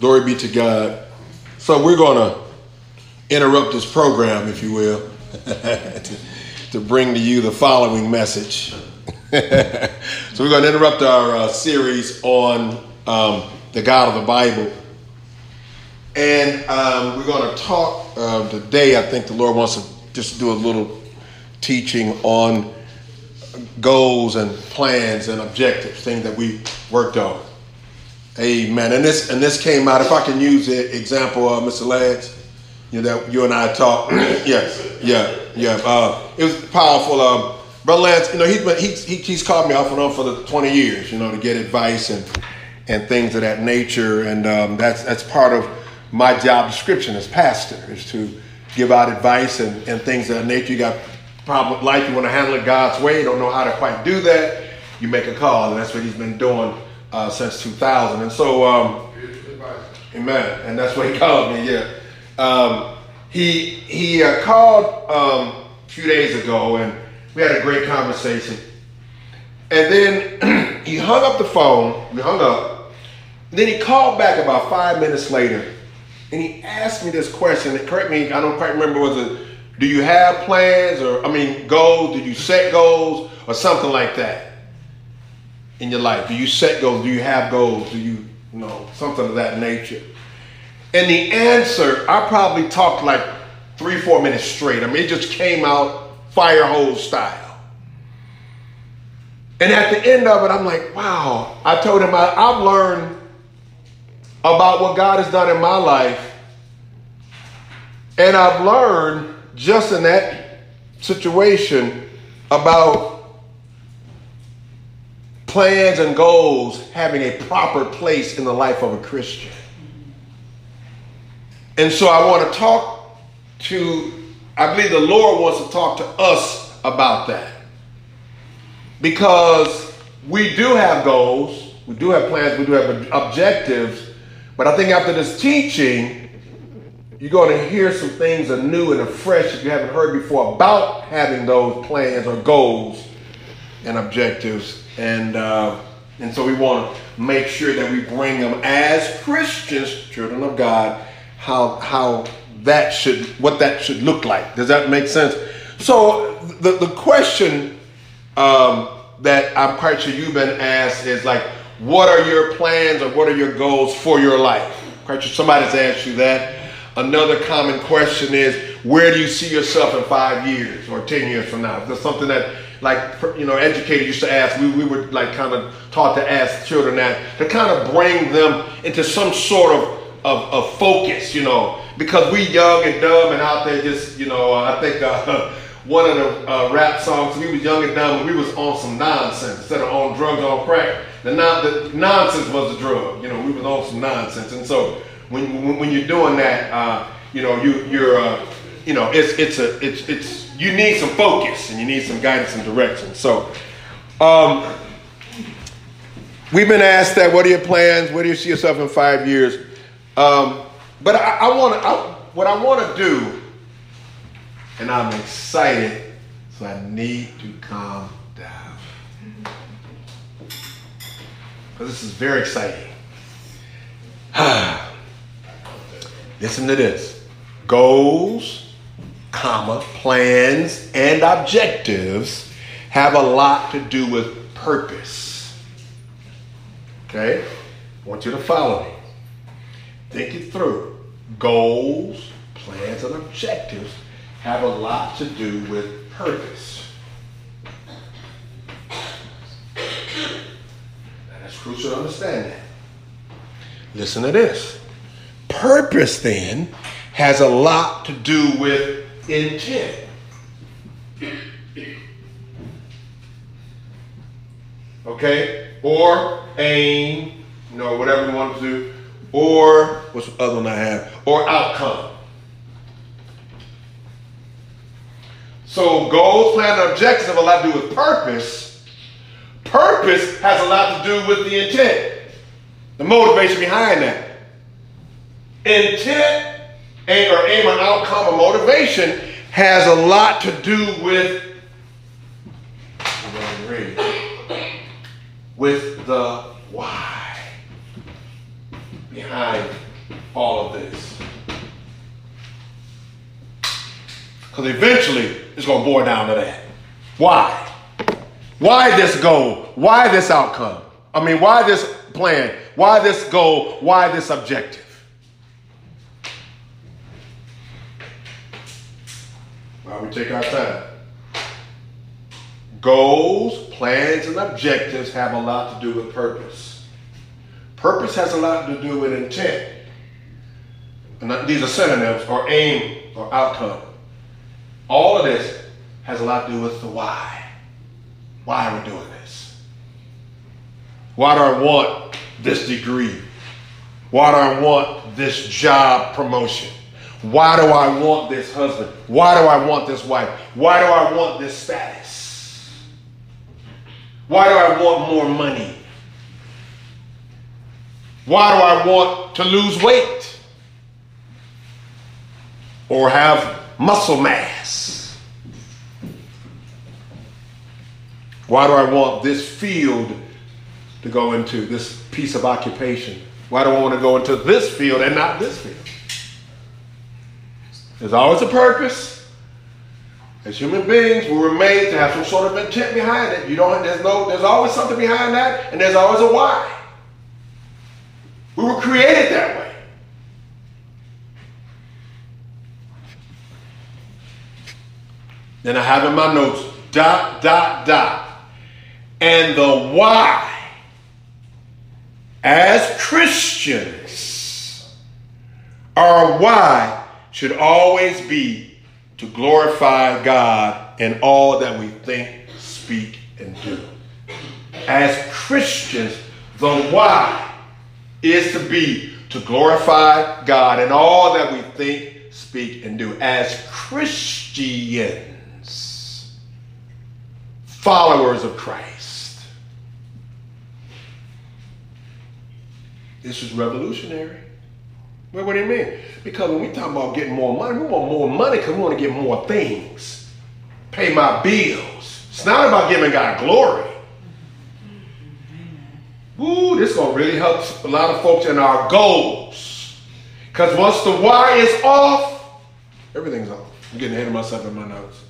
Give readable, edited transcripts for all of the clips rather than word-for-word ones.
Glory be to God. So we're going to interrupt this program, if you will, to bring to you the following message. So we're going to interrupt our series on the God of the Bible. And we're going to talk today. I think the Lord wants to just do a little teaching on goals and plans and objectives, things that we worked on. Amen. And this came out, if I can use the example of Mr. Lads, that you and I talked. Yes. It was powerful. Brother Lance, he's called me off and on for the 20 years, to get advice and things of that nature. And that's part of my job description as pastor, is to give out advice and things of that nature. You got a problem with life, you want to handle it God's way, you don't know how to quite do that, you make a call. And that's what he's been doing since 2000. And so, amen. And that's what he called me, He called a few days ago, and we had a great conversation. And then he hung up the phone. We hung up. And then he called back about 5 minutes later, and he asked me this question. Correct me, I don't quite remember, was it, do you have plans goals? Did you set goals or something like that in your life? Do you set goals? Do you have goals? Do you something of that nature? And the answer, I probably talked like 3-4 minutes straight. It just came out fire hose style. And at the end of it, I'm like, wow. I told him I've learned about what God has done in my life. And I've learned just in that situation about plans and goals having a proper place in the life of a Christian. And so I want to I believe the Lord wants to talk to us about that. Because we do have goals, we do have plans, we do have objectives, but I think after this teaching, you're going to hear some things anew and afresh that you haven't heard before about having those plans or goals and objectives. And so we want to make sure that we bring them as Christians, children of God, what that should look like. Does that make sense? So the question that I'm quite sure you've been asked is like, what are your plans or what are your goals for your life? Quite sure somebody's asked you that. Another common question is, where do you see yourself in 5 years or 10 years from now? That's something that, educators used to ask. We were kind of taught to ask children that, to kind of bring them into some sort of focus, because we young and dumb and out there just, I think one of the rap songs, we was young and dumb and we was on some nonsense instead of on drugs, on crack. The nonsense was the drug, we was on some nonsense. And so when you're doing that, you need some focus and you need some guidance and direction. So we've been asked that, what are your plans? Where do you see yourself in 5 years? But what I want to do, and I'm excited, so I need to calm down. Because this is very exciting. Listen to this. Goals, plans, and objectives have a lot to do with purpose. Okay? I want you to follow me. Think it through. Goals, plans, and objectives have a lot to do with purpose. That's crucial to understand that. Listen to this. Purpose, then, has a lot to do with intent. Okay? Or aim, whatever you want to do. Or, what's the other one I have? Or outcome. So goals, plans, and objectives have a lot to do with purpose. Purpose has a lot to do with the intent. The motivation behind that. Intent, aim, or outcome, or motivation has a lot to do with the why behind all of this? Because eventually it's going to boil down to that. Why? Why this goal? Why this outcome? I mean, why this plan? Why this goal? Why this objective? Well, we take our time. Goals, plans, and objectives have a lot to do with purpose. Purpose has a lot to do with intent. And these are synonyms, or aim, or outcome. All of this has a lot to do with the why. Why are we doing this? Why do I want this degree? Why do I want this job promotion? Why do I want this husband? Why do I want this wife? Why do I want this status? Why do I want more money? Why do I want to lose weight? Or have muscle mass? Why do I want this field to go into, this piece of occupation? Why do I want to go into this field and not this field? There's always a purpose. As human beings, we were made to have some sort of intent behind it. There's always something behind that, and there's always a why. We were created that way. Then I have in my notes, ... And the why, as Christians, our why should always be to glorify God in all that we think, speak, and do. As Christians, the why is to be to glorify God in all that we think, speak, and do. As Christians, followers of Christ. This is revolutionary. Well, what do you mean? Because when we talk about getting more money, we want more money because we want to get more things. Pay my bills. It's not about giving God glory. Ooh, this is going to really help a lot of folks in our goals. Because once the why is off, everything's off. I'm getting ahead of myself in my notes.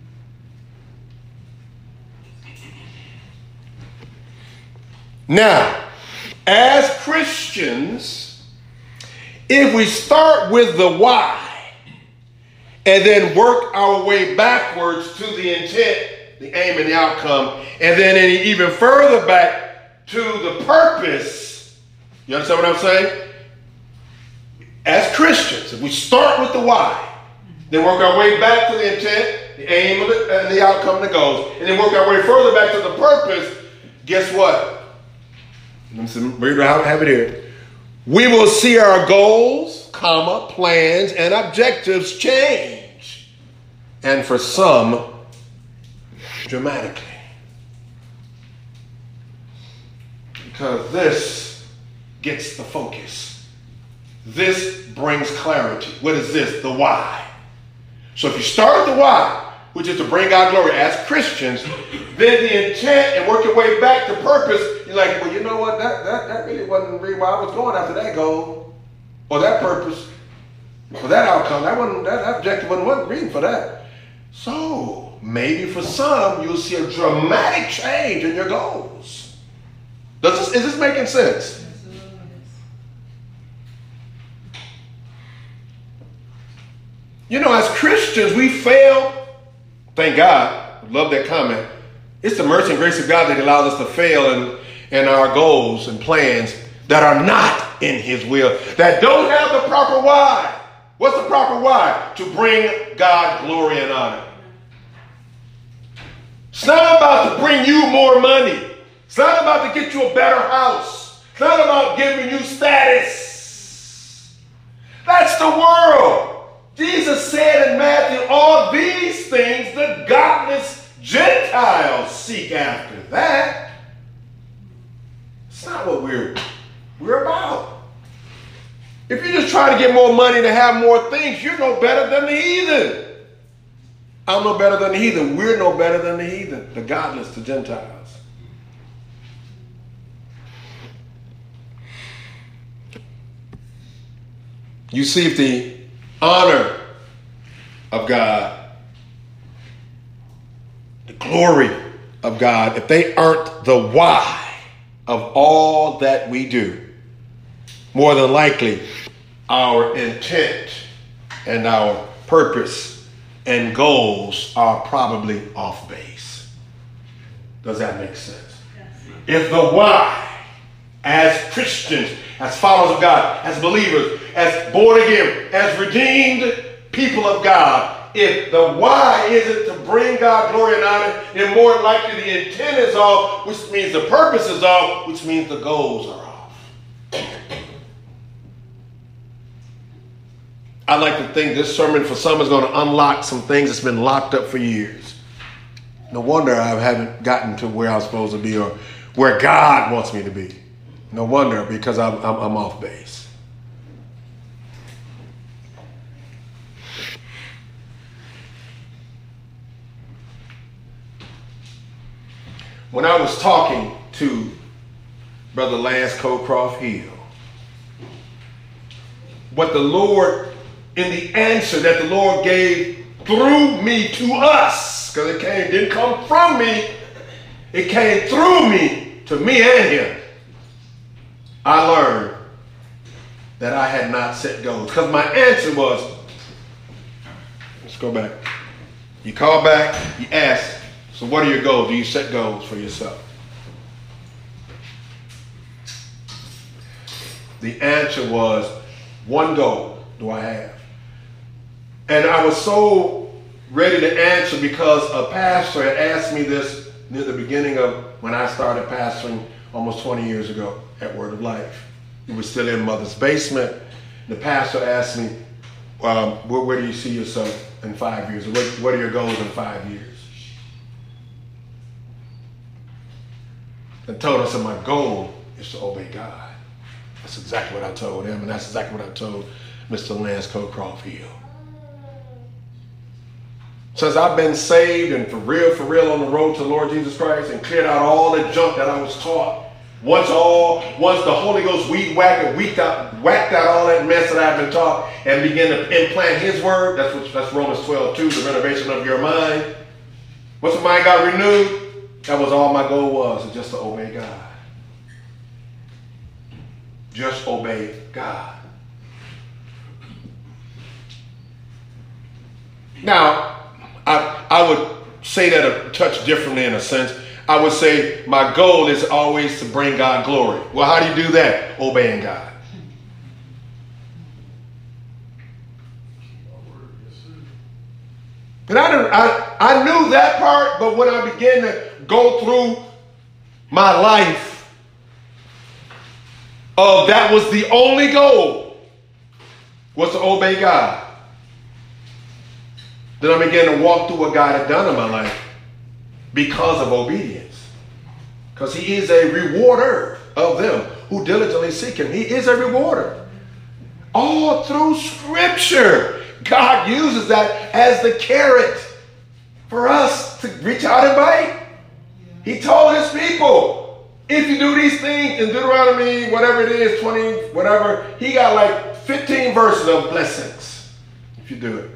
Now, as Christians, if we start with the why and then work our way backwards to the intent, the aim, and the outcome, and then even further back to the purpose, you understand what I'm saying? As Christians, if we start with the why, then work our way back to the intent, the aim, and the outcome, the goals, and then work our way further back to the purpose, guess what? Read have it here. We will see our goals, plans, and objectives change. And for some, dramatically. Because this gets the focus. This brings clarity. What is this? The why. So if you start with the why, which is to bring God glory as Christians, then the intent and work your way back to purpose, you're like, well, you know what? That really wasn't really why I was going after that goal or that purpose or that outcome. That objective wasn't reading for that. So maybe for some, you'll see a dramatic change in your goals. Is this making sense? You know, as Christians, we fail. Thank God. I love that comment. It's the mercy and grace of God that allows us to fail in our goals and plans that are not in His will, that don't have the proper why. What's the proper why? To bring God glory and honor. It's not about to bring you more money. It's not about to get you a better house. It's not about giving you status. That's the world. Jesus said in Matthew, all these things the godless Gentiles seek after. That. It's not what we're about. If you just try to get more money to have more things, you're no better than the heathen. I'm no better than the heathen. We're no better than the heathen, the godless, the Gentiles. You see, if the honor of God, the glory of God, if they aren't the why of all that we do, more than likely our intent and our purpose and goals are probably off base. Does that make sense? Yes. If the why, as Christians, as followers of God, as believers, as born again, as redeemed people of God, if the why isn't to bring God glory and honor, then more than likely the intent is off, which means the purpose is off, which means the goals are off. I like to think this sermon for some is going to unlock some things that's been locked up for years. No wonder I haven't gotten to where I'm supposed to be or where God wants me to be. No wonder, because I'm off base. When I was talking to Brother Lance Cocroft Hill, what the Lord, in the answer that the Lord gave through me to us, because it didn't come from me, it came through me to me and him, I learned that I had not set goals. Because my answer was, let's go back. You call back, you ask, so what are your goals? Do you set goals for yourself? The answer was, one goal do I have. And I was so ready to answer because a pastor had asked me this near the beginning of when I started pastoring almost 20 years ago at Word of Life. We were still in Mother's basement. The pastor asked me, where do you see yourself in 5 years? What are your goals in 5 years? And told us that my goal is to obey God. That's exactly what I told him, and that's exactly what I told Mr. Lance Cocroft Hill. Since I've been saved and for real on the road to the Lord Jesus Christ and cleared out all the junk that I was taught, once the Holy Ghost whacked out all that mess that I've been taught and began to implant his word, that's Romans 12:2, the renovation of your mind. Once the mind got renewed, that was all my goal was just to obey God. Just obey God. Now, I would say that a touch differently in a sense. I would say my goal is always to bring God glory. Well, how do you do that? Obeying God. And I knew that part, but when I began to go through my life, that was the only goal, was to obey God. Then I began to walk through what God had done in my life because of obedience. Because he is a rewarder of them who diligently seek him. He is a rewarder. All through Scripture, God uses that as the carrot for us to reach out and bite. He told his people, if you do these things in Deuteronomy, whatever it is, 20, whatever, he got like 15 verses of blessings if you do it.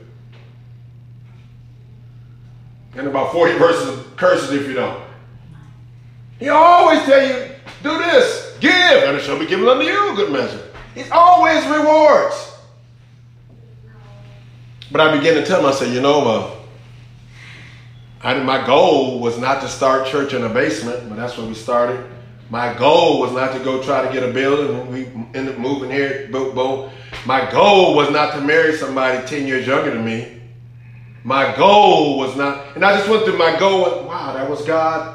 And about 40 verses of curses if you don't. He always tell you, do this, give, and it shall be given unto you, good measure. He's always rewards. But I began to tell myself, my goal was not to start church in a basement, but that's where we started. My goal was not to go try to get a building, and we ended up moving here, boom. My goal was not to marry somebody 10 years younger than me. My goal was not, and I just went through my goal, wow, that was God.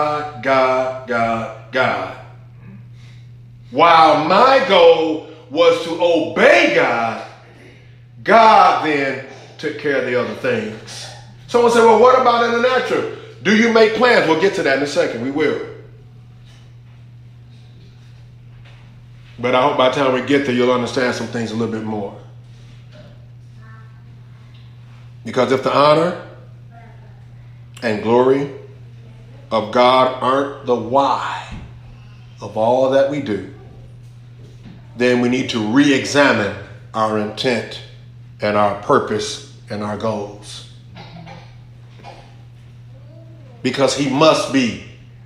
While my goal was to obey God, God then took care of the other things. Someone said, well, what about in the natural? Do you make plans? We'll get to that in a second. We will. But I hope by the time we get there, you'll understand some things a little bit more. Because if the honor and glory of God aren't the why of all that we do, then we need to re-examine our intent and our purpose and our goals. Because he must be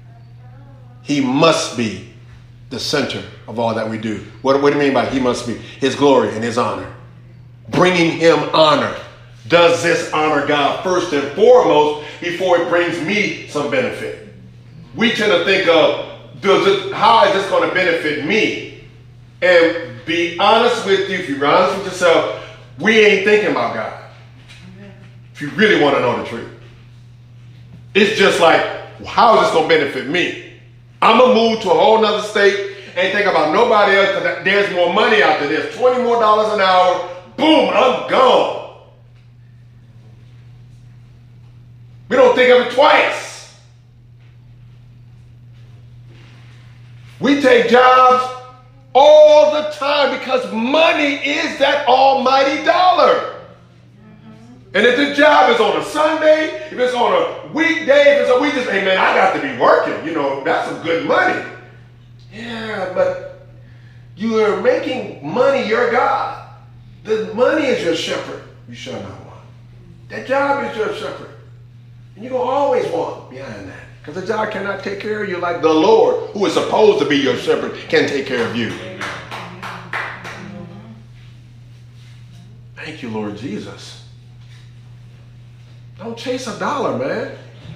the center of all that we do. What do you mean by he must be? His glory and his honor. Bringing him honor. Does this honor God first and foremost before it brings me some benefit? We tend to think of, how is this going to benefit me? And be honest with you, if you're honest with yourself, we ain't thinking about God. If you really want to know the truth. It's just like, how is this going to benefit me? I'm going to move to a whole nother state, ain't think about nobody else because there's more money out there. There's $20 more an hour. Boom, I'm gone. We don't think of it twice. We take jobs all the time because money is that almighty dollar. And if the job is on a Sunday, if it's on a weekday, if it's a weekend, hey man, I got to be working. You know, that's some good money. Yeah, but you are making money your God. The money is your shepherd. You shall not want. That job is your shepherd. And you're going to always want behind that. Because the job cannot take care of you like the Lord, who is supposed to be your shepherd, can take care of you. Thank you, Lord Jesus. Don't chase a dollar, man.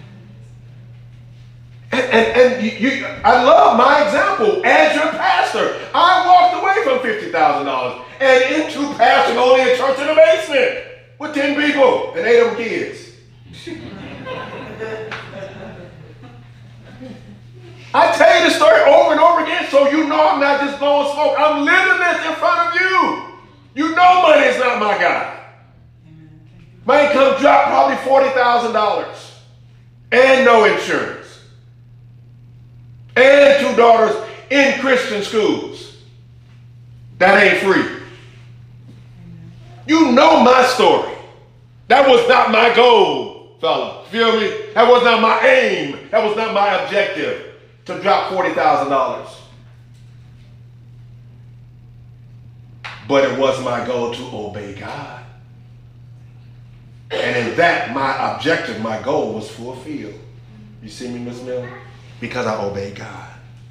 And I love my example as your pastor. I walked away from $50,000 and into pastoring only a church in the basement with 10 people and 8 of them kids. I tell you the story over and over again so you know I'm not just blowing smoke. I'm living this in front of you. You know money is not my God. My income dropped probably $40,000 and no insurance. And 2 daughters in Christian schools. That ain't free. You know my story. That was not my goal, fella. Feel me? That was not my aim. That was not my objective to drop $40,000. But it was my goal to obey God. And in that, my objective, my goal was fulfilled. You see me, Miss Miller? Because I obeyed God.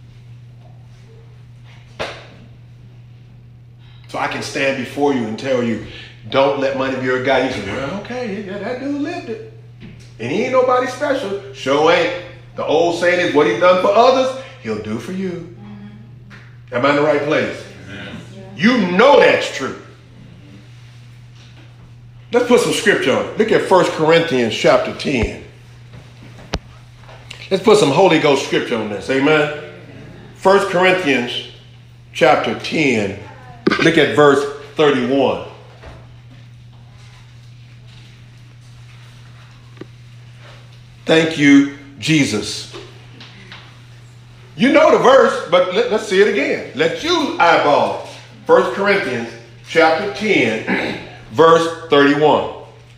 So I can stand before you and tell you, don't let money be your God. You say, well, okay, yeah, that dude lived it. And he ain't nobody special. Sure ain't. The old saying is, what he done for others, he'll do for you. Am I in the right place? Amen. You know that's true. Let's put some scripture on it. Look at 1 Corinthians chapter 10. Let's put some Holy Ghost scripture on this. Amen. 1 Corinthians chapter 10. Look at verse 31. Thank you, Jesus. You know the verse, but let's see it again. Let you eyeball it. 1 Corinthians chapter 10. Verse 31.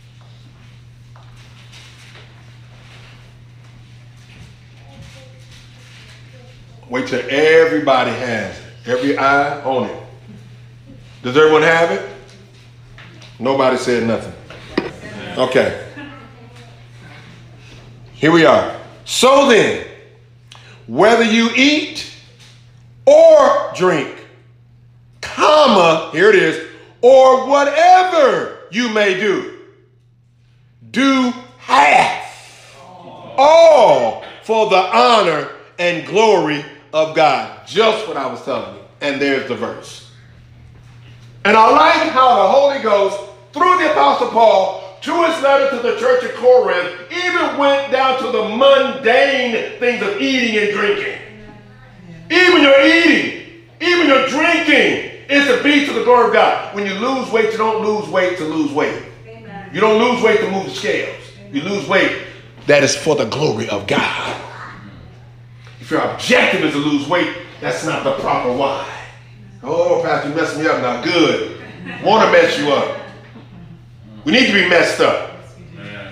Wait till everybody has it. Every eye on it. Does everyone have it? Nobody said nothing. Okay. Here we are. So then, whether you eat or drink, comma, here it is, or whatever you may do, do half, all for the honor and glory of God. Just what I was telling you. And there's the verse. And I like how the Holy Ghost, through the Apostle Paul, to his letter to the church of Corinth, even went down to the mundane things of eating and drinking. Even your eating, even your drinking, is to be to the glory of God. When you lose weight, you don't lose weight to lose weight. Amen. You don't lose weight to move the scales. Amen. You lose weight that is for the glory of God. If your objective is to lose weight, that's not the proper why. Oh, Pastor, you messed me up now. Good. Want to mess you up. We need to be messed up. Amen.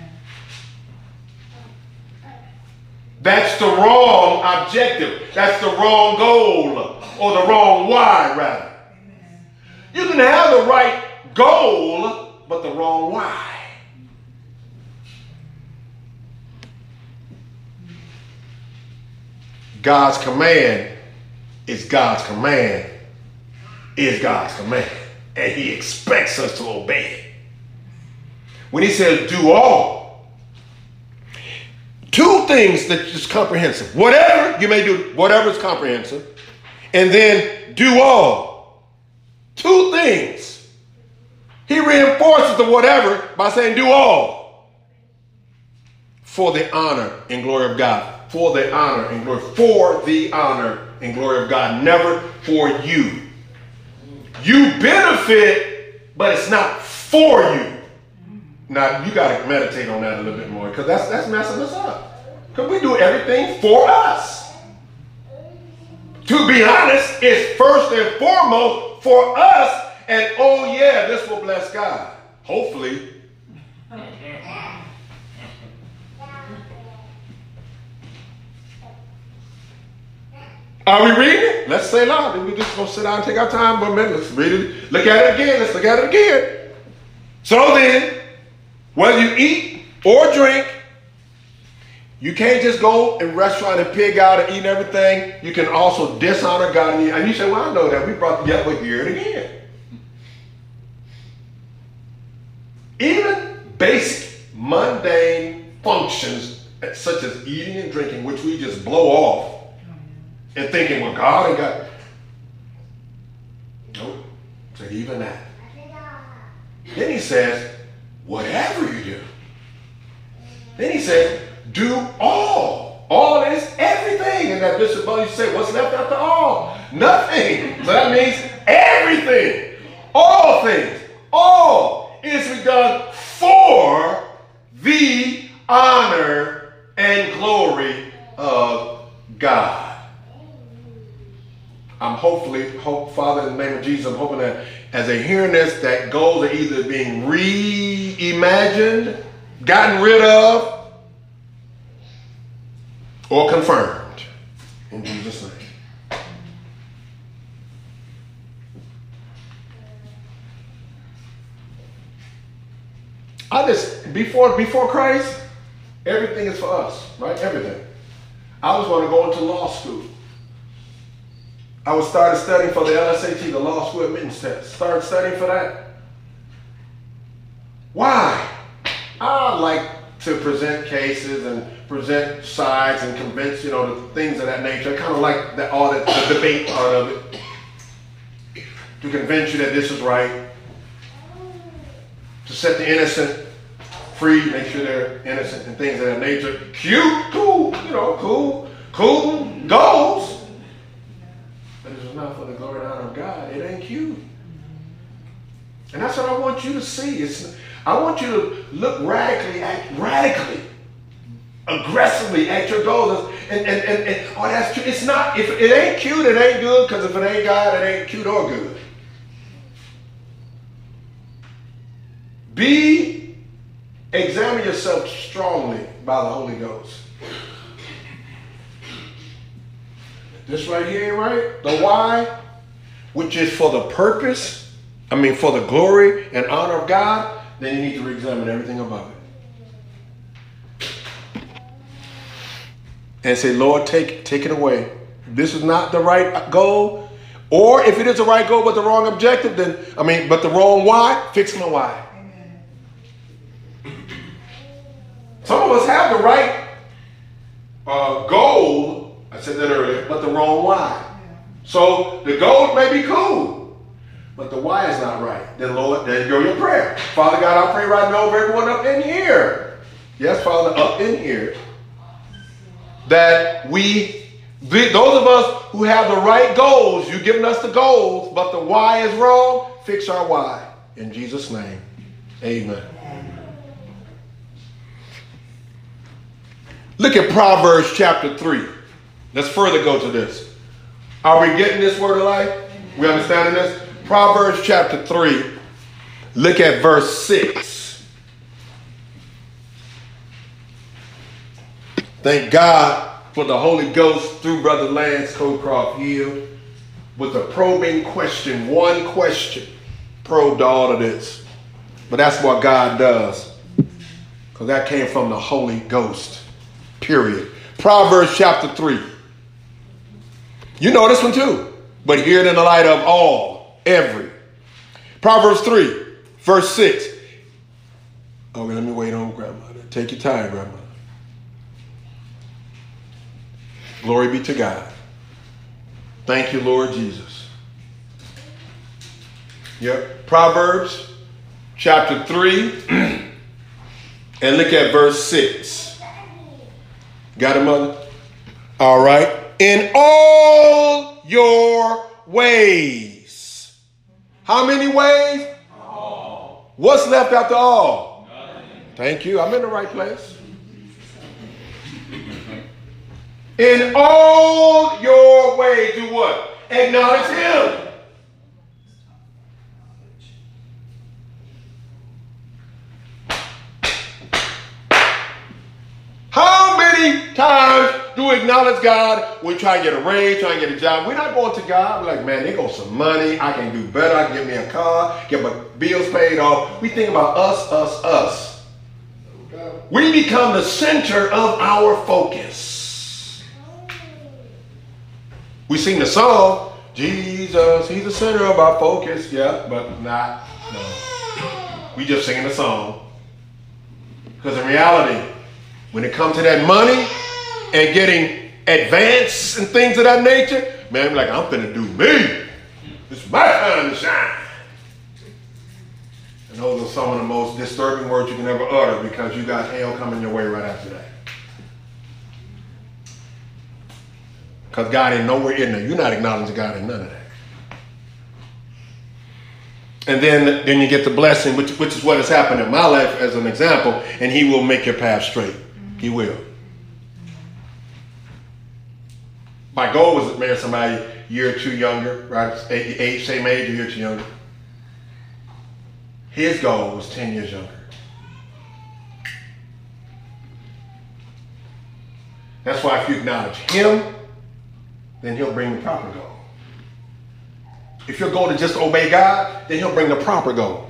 That's the wrong objective. That's the wrong goal. Or the wrong why, rather. You can have the right goal, but the wrong why. God's command is God's command is God's command. And he expects us to obey it. When he says do all, two things that is comprehensive. Whatever you may do, whatever is comprehensive. And then do all. Two things. He reinforces the whatever by saying do all. For the honor and glory of God. For the honor and glory. For the honor and glory of God. Never for you. You benefit, but it's not for you. Now, you got to meditate on that a little bit more, because that's messing us up. Because we do everything for us. To be honest, it's first and foremost for us. And oh yeah, this will bless God. Hopefully. Are we reading it? Let's say loud. We're just going to sit down and take our time for a minute. Let's read it. Look at it again. Let's look at it again. So then, whether you eat or drink, you can't just go in a restaurant and pig out and eat everything. You can also dishonor God. And you say, well, I know that. We brought the but hear it again. Even basic, mundane functions such as eating and drinking, which we just blow off, and thinking, well, God ain't got. Nope. So even that. Then he says, whatever you do. Then he says, do all. All is everything. And that Bishop Bunny said, what's left after all? Nothing. So that means everything. All things. All is done for the honor and glory of God. I'm Father, in the name of Jesus, I'm hoping that as they're hearing this, that goals are either being reimagined, gotten rid of, or confirmed. In Jesus' name. Before Christ, everything is for us, right? Everything. I was going to go into law school. I was started studying for the LSAT, the law school admittance test. Started studying for that. Why? I like to present cases and present sides and convince, the things of that nature. I kind of like the debate part of it. To convince you that this is right. To set the innocent free, make sure they're innocent and things of that nature. Cute, cool, cool goals. But it's not for the glory and honor of God. It ain't cute. And that's what I want you to see. I want you to look radically, aggressively at your goals. And that's true. It's not, if it ain't cute, it ain't good, because if it ain't God, it ain't cute or good. Examine yourself strongly by the Holy Ghost. This right here, right? The why, which is for the purpose, for the glory and honor of God, then you need to re-examine everything above it. And say, Lord, take it away. If this is not the right goal, or if it is the right goal but the wrong objective, but the wrong why, fix my why. Some of us have the right goal, I said that earlier, but the wrong why. So the goal may be cool, but the why is not right. Then Lord, there you go your prayer. Father God, I pray right now over everyone up in here. Yes, Father, up in here. That those of us who have the right goals, you've given us the goals, but the why is wrong, fix our why. In Jesus' name, amen. Look at Proverbs chapter 3. Let's further go to this. Are we getting this word of life? We understanding this? Proverbs chapter 3. Look at verse 6. Thank God for the Holy Ghost through Brother Lance Cocroft Hill with a probing question. One question. probed all of this. But that's what God does. Because that came from the Holy Ghost. Period. Proverbs chapter 3. You know this one too. But hear it in the light of all, every. Proverbs 3, verse 6. Okay, let me wait on grandmother. Take your time, grandmother. Glory be to God. Thank you, Lord Jesus. Yep. Proverbs chapter 3. And look at verse 6. Got it, mother? All right. In all your ways. How many ways? All. What's left after all? Nothing. Thank you. I'm in the right place. In all your ways, do what? Acknowledge him. How many times do we acknowledge God? We try to get a raise, try to get a job. We're not going to God. We're like, man, they got some money. I can do better. I can get me a car, get my bills paid off. We think about us. We become the center of our focus. We sing the song, Jesus, he's the center of our focus. Yeah, but no. We just singing the song. Because in reality, when it comes to that money and getting advance and things of that nature, man, I'm like, I'm finna do me. It's my time to shine. And those are some of the most disturbing words you can ever utter because you got hell coming your way right after that. Because God ain't nowhere in there. You're not acknowledging God in none of that. And then you get the blessing, which is what has happened in my life as an example, and he will make your path straight. He will. My goal was to marry somebody a year or two younger, right? Age, same age, a year or two younger. His goal was 10 years younger. That's why if you acknowledge him, then he'll bring the proper goal. If your goal is just to obey God, then he'll bring the proper goal.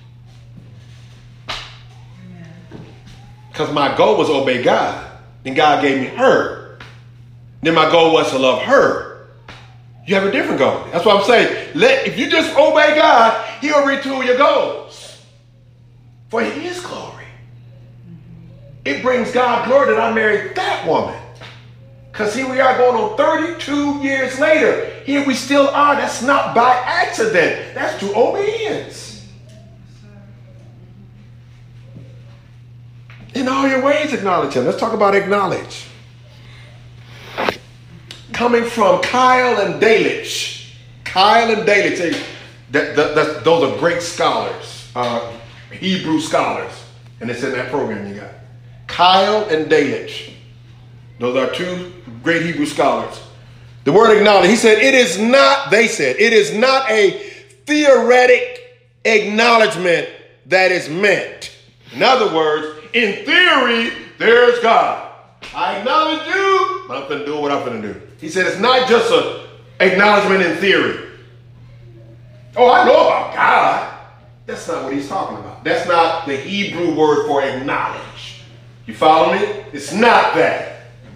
Because my goal was to obey God. Then God gave me her. Then my goal was to love her. You have a different goal. That's what I'm saying. If you just obey God, he'll retool your goals. For his glory. It brings God glory that I married that woman. Because here we are going on 32 years later. Here we still are. That's not by accident. That's through obedience. In all your ways, acknowledge him. Let's talk about acknowledge. Coming from Kyle and Delitzsch. Kyle and Delitzsch. Those are great scholars. Hebrew scholars. And it's in that program you got. Kyle and Delitzsch. Those are two great Hebrew scholars. The word acknowledge, they said, it is not a theoretic acknowledgement that is meant. In other words, in theory, there's God. I acknowledge you, but I'm going to do what I'm going to do. He said it's not just an acknowledgement in theory. Oh, I know about God. That's not what he's talking about. That's not the Hebrew word for acknowledge. You follow me? It's not that.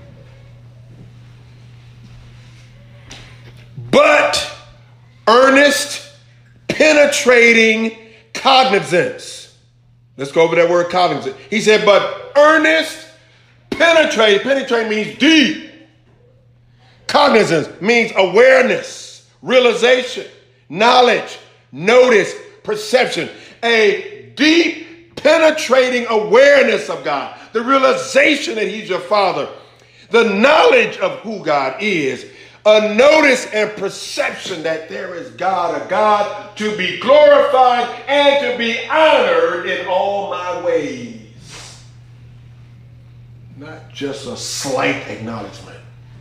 But earnest, penetrating cognizance. Let's go over that word cognizance. He said, but earnest, penetrate means deep. Cognizance means awareness, realization, knowledge, notice, perception. A deep, penetrating awareness of God. The realization that he's your father. The knowledge of who God is. A notice and perception that there is God, a God to be glorified and to be honored in all my ways. Not just a slight acknowledgement.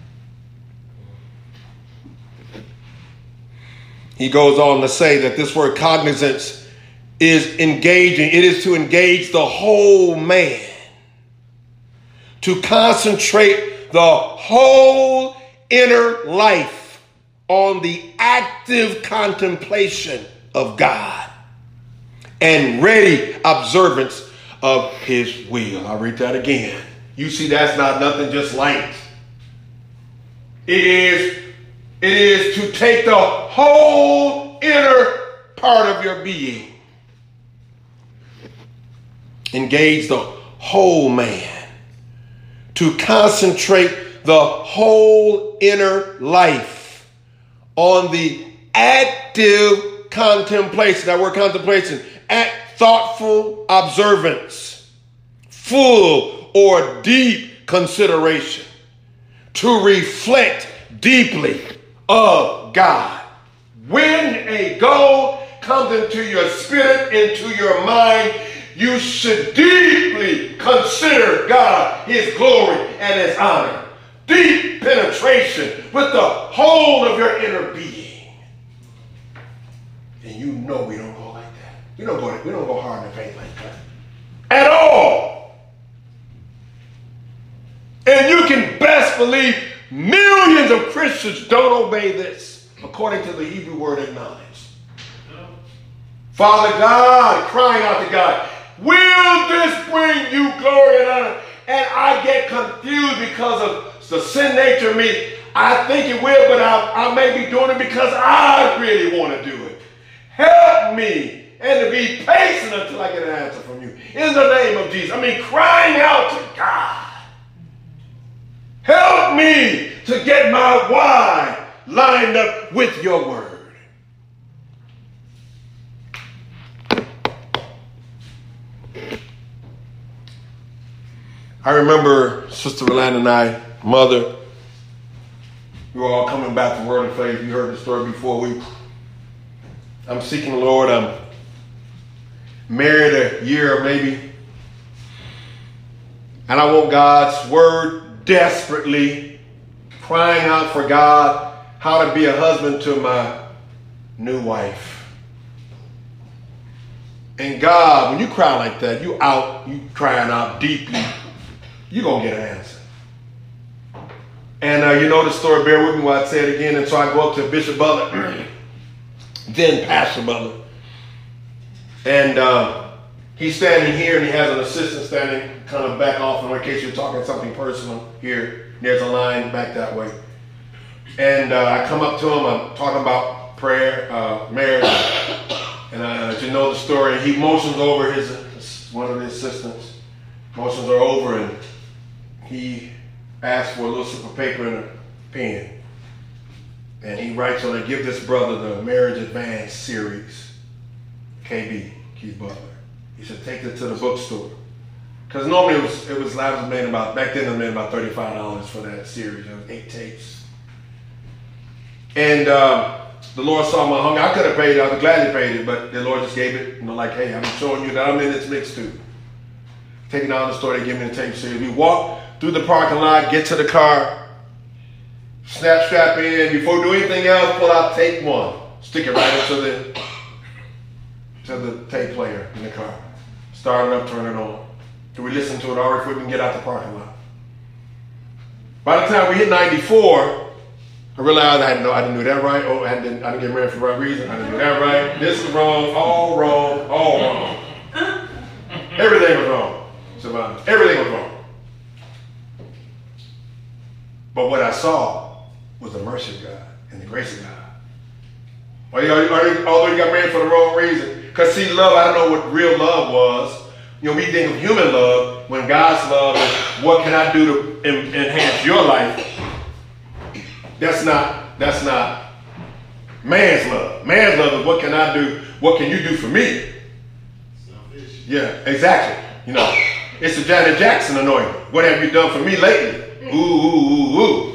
He goes on to say that this word cognizance is engaging. It is to engage the whole man. To concentrate the whole inner life on the active contemplation of God. and ready observance of his will. I'll read that again. You see, that's not nothing just light. It is to take the whole inner part of your being. Engage the whole man. To concentrate the whole inner life on the active contemplation. That word contemplation. Thoughtful observance. Full or deep consideration. To reflect deeply of God. When a goal comes into your spirit, into your mind, you should deeply consider God, his glory, and his honor. Deep penetration with the whole of your inner being. And you know we don't go like that. We don't go hard in the paint like that. At all. And you can best believe millions of Christians don't obey this, according to the Hebrew word acknowledge. Father God, crying out to God, will this bring you glory and honor? And I get confused because of the sin nature of me. I think it will, but I may be doing it because I really want to do it. Help me and to be patient until I get an answer from you. In the name of Jesus. Crying out to God. Help me to get my why lined up with your word. I remember Sister Rolanda and I, mother, we were all coming back from Word of Faith. You heard the story before. I'm seeking the Lord. I'm married a year maybe. And I want God's word desperately, crying out for God, how to be a husband to my new wife. And God, when you cry like that, you crying out deeply, you're going to get an answer. And you know the story, bear with me while I say it again. And so I go up to Bishop Butler, then Pastor Butler. And he's standing here and he has an assistant standing kind of back off in case you're talking something personal here. There's a line back that way. And I come up to him, I'm talking about prayer, marriage. And as you know the story, he motions over one of the assistants. Motions are over and he asks for a little slip of paper and a pen. And he writes on it, give this brother the Marriage Advance series, KB, Keith Butler. He said, take it to the bookstore. Because normally it was made about, back then it was made about $35 for that series. It was 8 tapes. And the Lord saw my hunger. I could have paid it, I would have gladly paid it, but the Lord just gave it, like, hey, I'm showing you that I'm in this mix too. Taking down the store, they give me the tape series. We walk through the parking lot, get to the car, strap in. Before we do anything else, pull out tape 1. Stick it right into the tape player in the car. Start it up, turn it on. Do we listen to it all right before we can get out the parking lot? By the time we hit 94, I realized I didn't do that right. Oh, I didn't get married for the right reason. I didn't do that right. This is wrong, all wrong, all wrong. Everything was wrong. Everything was wrong. But what I saw was the mercy of God and the grace of God. Although you got married for the wrong reason. Because see, love, I don't know what real love was. We think of human love when God's love is what can I do to enhance your life. That's not man's love. Man's love is what can I do? What can you do for me? Selfish. Yeah, exactly. It's the Janet Jackson anointing. What have you done for me lately? Ooh, ooh, ooh, ooh.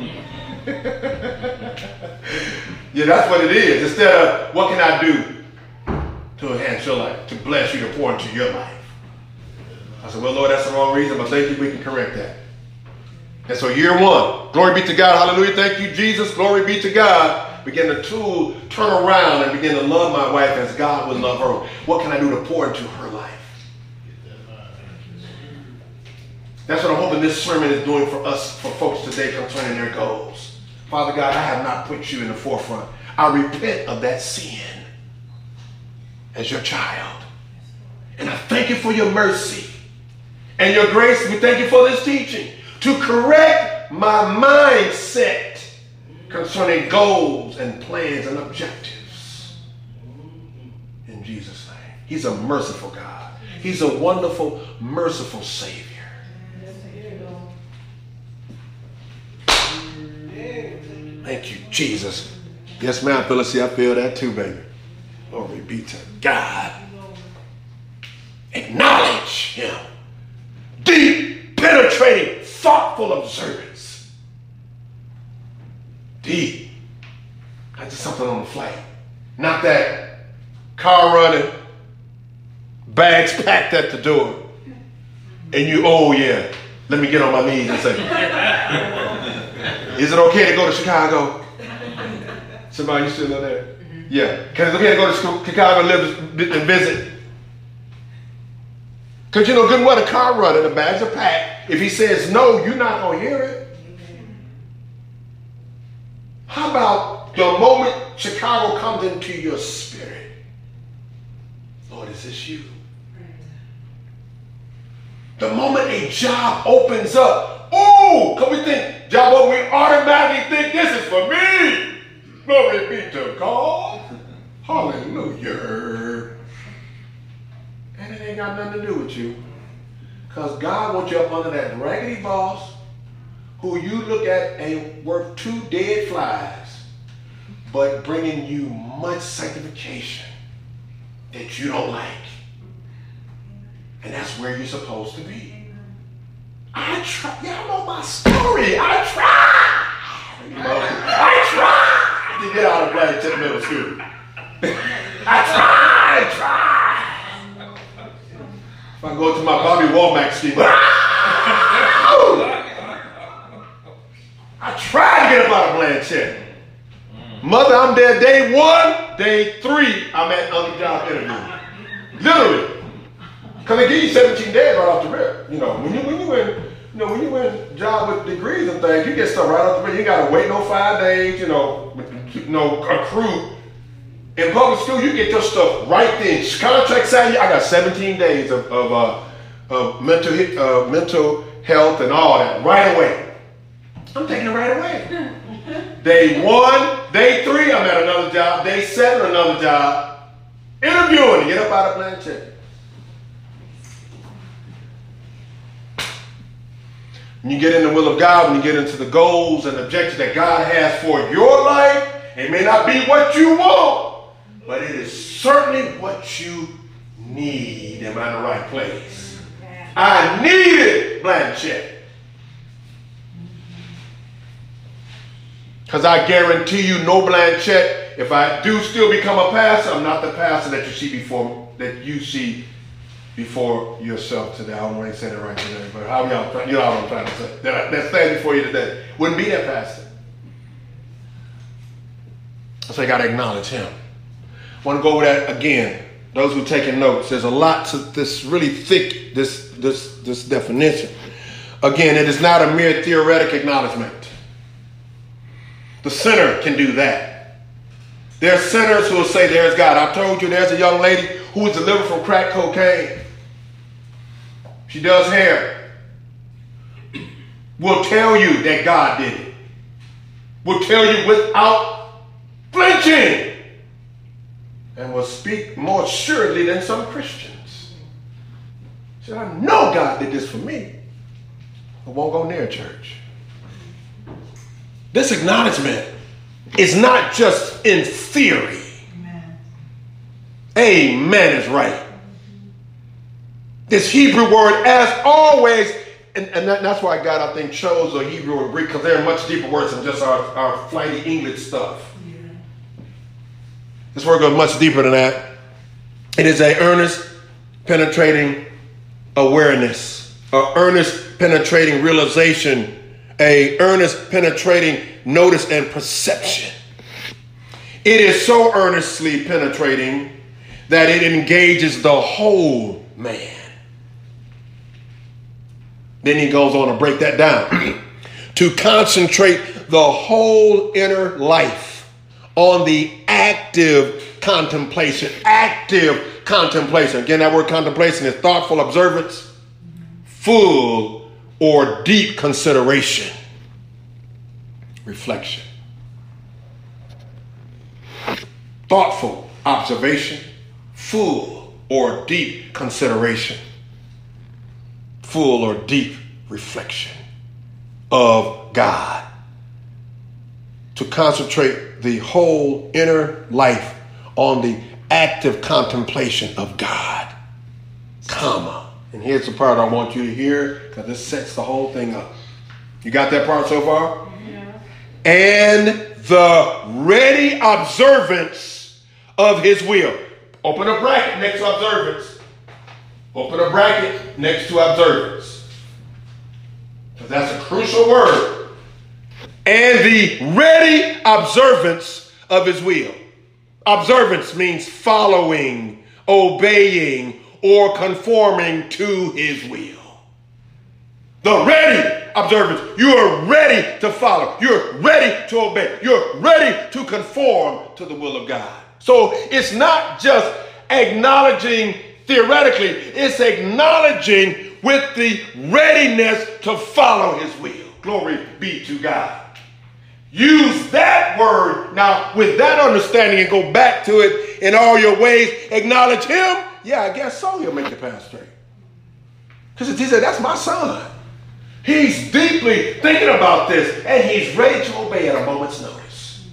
Yeah, that's what it is. Instead of what can I do to enhance your life, to bless you, to pour into your life. I said, well, Lord, that's the wrong reason, but thank you, we can correct that. And so year 1, glory be to God, hallelujah, thank you, Jesus, glory be to God. Begin to turn around and begin to love my wife as God would love her. What can I do to pour into her life? That's what I'm hoping this sermon is doing for us, for folks today concerning their goals. Father God, I have not put you in the forefront. I repent of that sin as your child. And I thank you for your mercy and your grace. We thank you for this teaching to correct my mindset concerning goals and plans and objectives. In Jesus' name. He's a merciful God. He's a wonderful, merciful Savior. Thank you, Jesus. Yes, ma'am, Phyllis. I feel that too, baby. Glory be to God. Acknowledge him. Deep, penetrating, thoughtful observance. Deep. Not just something on the flight. Not that car running, bags packed at the door, and you, oh yeah, let me get on my knees and say, is it okay to go to Chicago? Somebody, you still know that? Yeah. Because it's okay to go to Chicago and visit. Because you know good and well, the car running, the bags are packed. If he says no, you're not going to hear it. How about the moment Chicago comes into your spirit? Lord, is this you? The moment a job opens up, oh, can we think job open, we automatically think this is for me. Glory be to God. Hallelujah. And it ain't got nothing to do with you. Because God wants you up under that raggedy boss who you look at ain't worth 2 dead flies, but bringing you much sanctification that you don't like. And that's where you're supposed to be. I try. Y'all know my story. I tried. You know, I tried to get out of Blanchett Middle School. I tried. If I go to my Bobby Womack scheme, I tried to get up out of Blanchett. Mother, I'm there day 1, day 3, I'm at other job interview. Literally. Because they give you 17 days right off the rip. You know, when you in job with degrees and things, you get stuff right off the rip. You ain't got to wait no 5 days, accrue. In public school, you get your stuff right then. Contract signing, I got 17 days of mental health and all that right away. I'm taking it right away. Day 1, day 3, I'm at another job. Day 7, another job. Interviewing to get up out of Blanchett. When you get in the will of God, when you get into the goals and objectives that God has for your life, it may not be what you want, but it is certainly what you need. Am I in the right place? I needed Blanchett. Because I guarantee you, no Blanchett, if I do still become a pastor, I'm not the pastor that you see before yourself today. I don't want to say that right today, but how y'all, you know what I'm trying to say. That stand before you today. Wouldn't be that pastor. So you got to acknowledge him. I want to go over that again. Those who are taking notes, there's a lot to this really thick, this definition. Again, it is not a mere theoretic acknowledgement. The sinner can do that. There are sinners who will say, there's God. I told you there's a young lady who was delivered from crack cocaine. She does hair. Will tell you that God did it. Will tell you without flinching. And will speak more assuredly than some Christians. She said, I know God did this for me. I won't go near church. This acknowledgement is not just in theory. Amen is right. This Hebrew word, as always, and that's why God, I think, chose a Hebrew or Greek, because they're much deeper words than just our flighty English stuff. Yeah. This word goes much deeper than that. It is an earnest, penetrating awareness, an earnest, penetrating realization, a earnest, penetrating notice and perception. It is so earnestly penetrating that it engages the whole man. Then he goes on to break that down. To concentrate the whole inner life on the active contemplation, active contemplation. Again, that word contemplation is thoughtful observance, full or deep consideration, reflection. Thoughtful observation, full or deep consideration, full or deep reflection of God. To concentrate the whole inner life on the active contemplation of God, comma. And here's the part I want you to hear, because this sets the whole thing up. You got that part so far? Yeah. And the ready observance of his will. Open a bracket next to observance. Open a bracket next to observance. Because that's a crucial word. And the ready observance of his will. Observance means following, obeying, or conforming to his will. The ready observance. You are ready to follow. You're ready to obey. You're ready to conform to the will of God. So it's not just acknowledging theoretically. It's acknowledging with the readiness to follow his will. Glory be to God. Use that word now with that understanding and go back to it in all your ways. Acknowledge him. Yeah, I guess so. He'll make the path straight. Because he said, that's my son. He's deeply thinking about this and he's ready to obey at a moment's notice.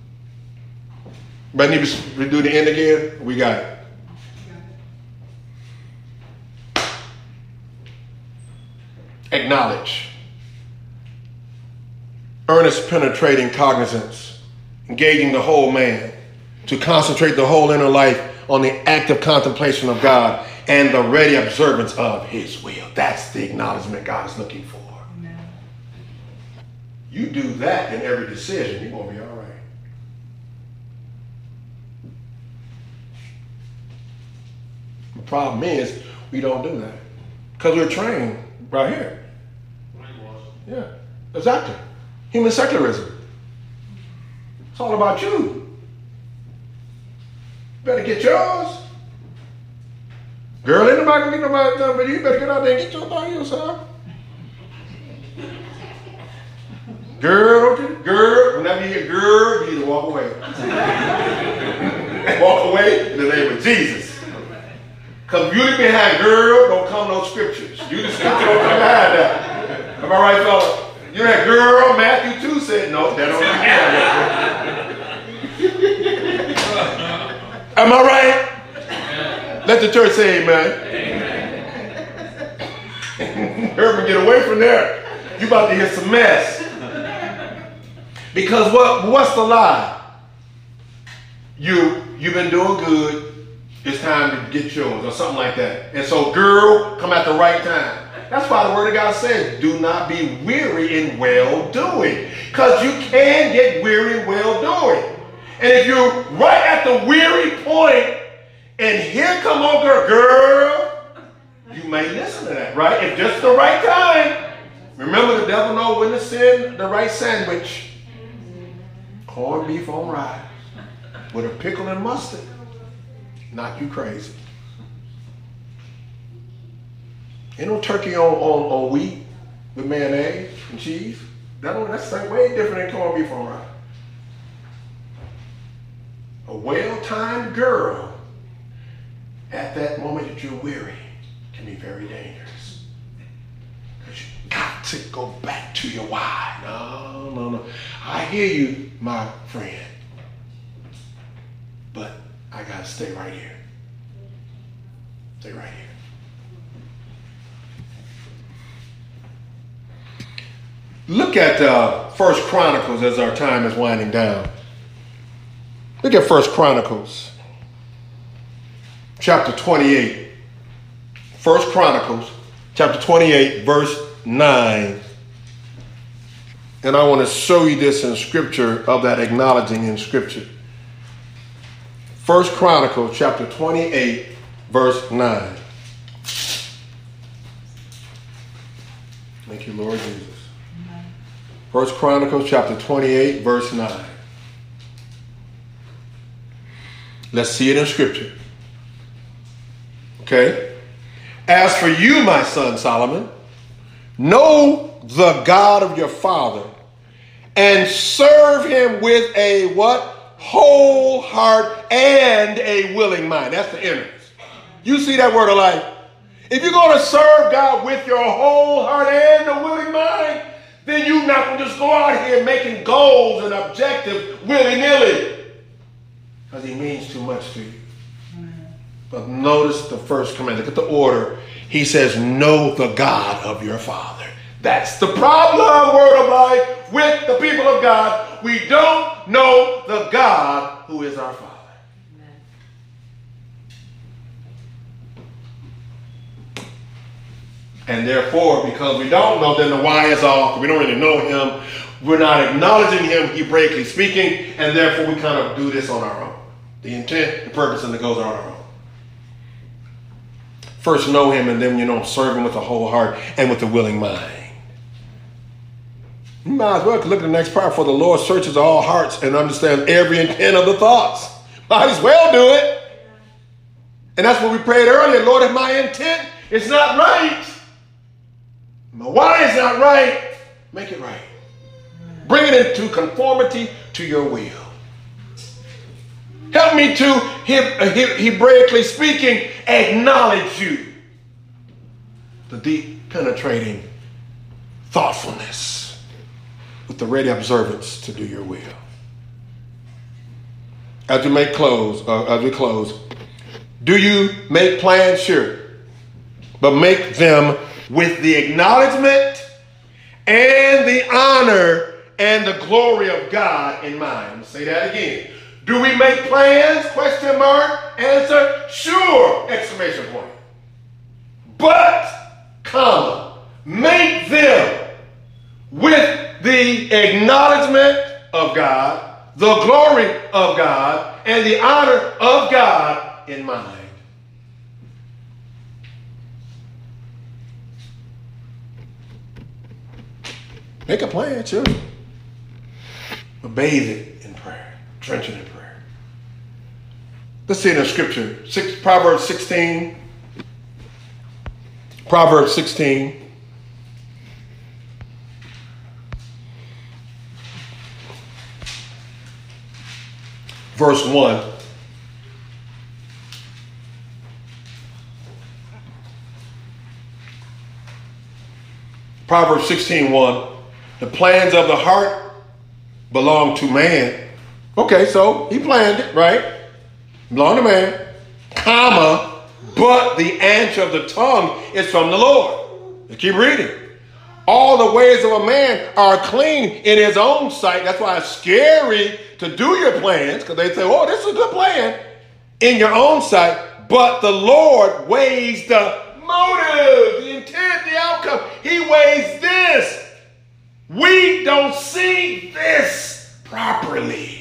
But need to do the end again? We got it. Acknowledge. Earnest, penetrating cognizance, engaging the whole man, to concentrate the whole inner life on the active contemplation of God and the ready observance of his will. That's the acknowledgement God is looking for. Amen. You do that in every decision, you're going to be all right. The problem is we don't do that because we're trained right here. Yeah, exactly. Human secularism. It's all about you. Better get yours. Girl, ain't nobody gonna get nobody done, but you better get out there and get your thing yourself. Girl, whenever you get girl, you need to walk away. Walk away in the name of Jesus. Because beauty behind girl don't come no scriptures. You the scripture don't come behind that. Am I right, fella? You that girl, Matthew 2 said, no, that don't mean that. Am I right? Let the church say amen. Amen. Herman, get away from there. You about to hit some mess. Because what's the lie? You've been doing good. It's time to get yours or something like that. And so, girl, come at the right time. That's why the word of God says, do not be weary in well-doing. Because you can get weary in well-doing. And if you're right at the weary point, and here come on girl, you may listen to that, right? If just the right time. Remember, the devil knows when to send the right sandwich. Corned beef on rice with a pickle and mustard. Knock you crazy. Ain't no turkey on wheat with mayonnaise and cheese. That's way different than corned beef on rice. A well-timed girl at that moment that you're weary can be very dangerous. Because you got to go back to your why. No. I hear you, my friend. But I got to stay right here. Stay right here. Look at 1 Chronicles as our time is winding down. Look at 1 Chronicles, chapter 28. 1 Chronicles, chapter 28, verse 9. And I want to show you this in Scripture of that acknowledging in Scripture. 1 Chronicles, chapter 28, verse 9. Thank you, Lord Jesus. 1 Chronicles chapter 28, verse 9. Let's see it in Scripture. Okay? As for you, my son Solomon, know the God of your father and serve him with a what? Whole heart and a willing mind. That's the innards. You see that word of life? If you're going to serve God with your whole heart and a willing mind, then you're not going to just go out here making goals and objectives willy-nilly. Because he means too much to you. But notice the first command. Look at the order. He says, know the God of your father. That's the problem, word of life, with the people of God. We don't know the God who is our Father. And therefore, because we don't know, then the why is off. We don't really know him. We're not acknowledging him, Hebraically speaking, and therefore we kind of do this on our own. The intent, the purpose, and the goals are on our own. First know him, and then, serve him with a whole heart and with a willing mind. You might as well look at the next part. For the Lord searches all hearts and understands every intent of the thoughts. Might as well do it. And that's what we prayed earlier. Lord, if my intent is not right, my why is not right, make it right. Bring it into conformity to your will. Help me to, Hebraically speaking, acknowledge you. The deep, penetrating thoughtfulness with the ready observance to do your will. As we close, do you make plans? Sure. But make them with the acknowledgement and the honor and the glory of God in mind. Let's say that again. Do we make plans? Question mark. Answer, sure! Exclamation point. But, make them with the acknowledgement of God, the glory of God, and the honor of God in mind. Make a plan, sure. But bathe it in prayer. Drench it in prayer. Let's see it in Scripture. Proverbs 16. Proverbs 16. Verse 1. Proverbs 16:1. The plans of the heart belong to man. Okay, so he planned it, right? Belong to man, but the answer of the tongue is from the Lord. Let's keep reading. All the ways of a man are clean in his own sight. That's why it's scary to do your plans, because they say, oh, this is a good plan in your own sight. But the Lord weighs the motive, the intent, the outcome. He weighs this. We don't see this properly.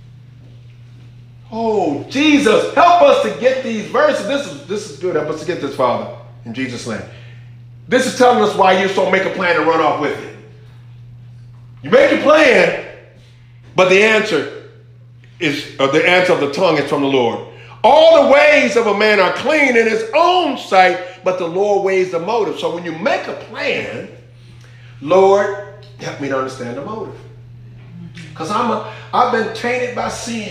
Oh, Jesus, help us to get these verses. This is good. Help us to get this, Father, in Jesus' name. This is telling us why you don't make a plan and run off with it. You make a plan, but the answer of the tongue is from the Lord. All the ways of a man are clean in his own sight, but the Lord weighs the motive. So when you make a plan, Lord, help me to understand the motive. Because I've been tainted by sin.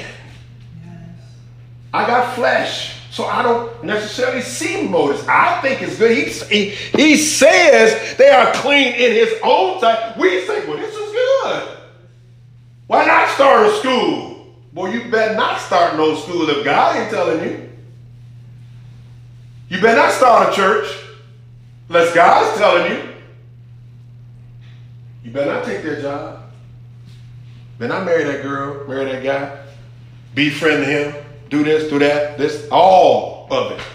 I got flesh, so I don't necessarily see motives. I think it's good. He says they are clean in his own sight. We say, well, this is good. Why not start a school? Well, you better not start no school if God ain't telling you. You better not start a church unless God is telling you. You better not take their job. Better not marry that girl, marry that guy, befriend him, do this, do that, this, all of it.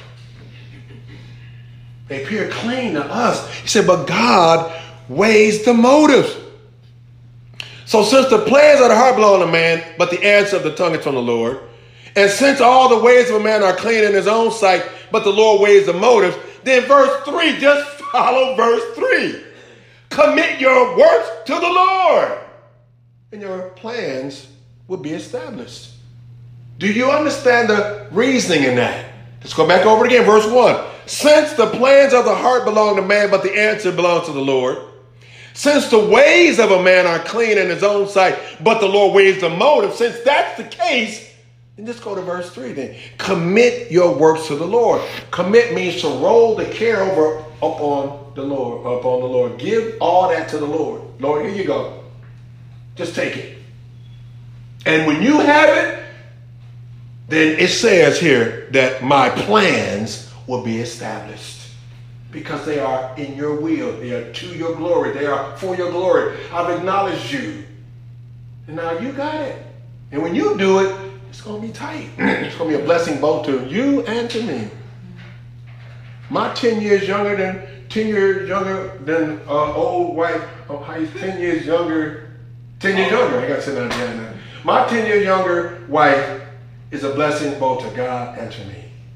They appear clean to us. He said, but God weighs the motives. So since the plans of the heart belong to man, but the answer of the tongue is from the Lord, and since all the ways of a man are clean in his own sight, but the Lord weighs the motives, then verse 3, just follow verse 3. Commit your works to the Lord, and your plans will be established. Do you understand the reasoning in that? Let's go back over it again. Verse 1. Since the plans of the heart belong to man, but the answer belongs to the Lord. Since the ways of a man are clean in his own sight, but the Lord weighs the motive. Since that's the case, then just go to verse 3 then. Commit your works to the Lord. Commit means to roll the care over upon the Lord. Give all that to the Lord. Lord, here you go. Just take it. And when you have it, then it says here that my plans will be established. Because they are in your will. They are to your glory. They are for your glory. I've acknowledged you. And now you got it. And when you do it, it's going to be tight. It's going to be a blessing both to you and to me. My 10 years younger than old wife. Oh, how he's 10 years younger. 10 years younger. I got to sit down there. My 10 years younger wife is a blessing both to God and to me.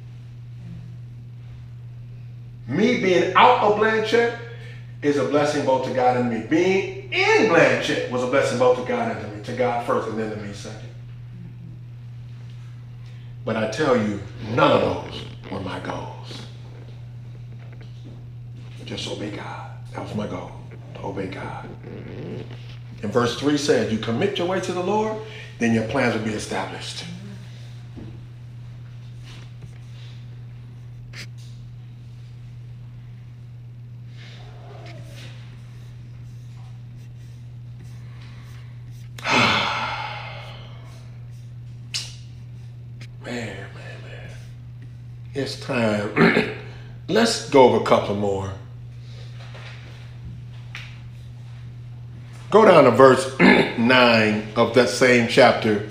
Me being out of Blanchette is a blessing both to God and me. Being in Blanchette was a blessing both to God and to me. To God first and then to me second. But I tell you, none of those were my goals. Just obey God. That was my goal, to obey God. And verse 3 says, you commit your way to the Lord, then your plans will be established. Man. It's time. Let's go over a couple more. Go down to verse 9 of that same chapter.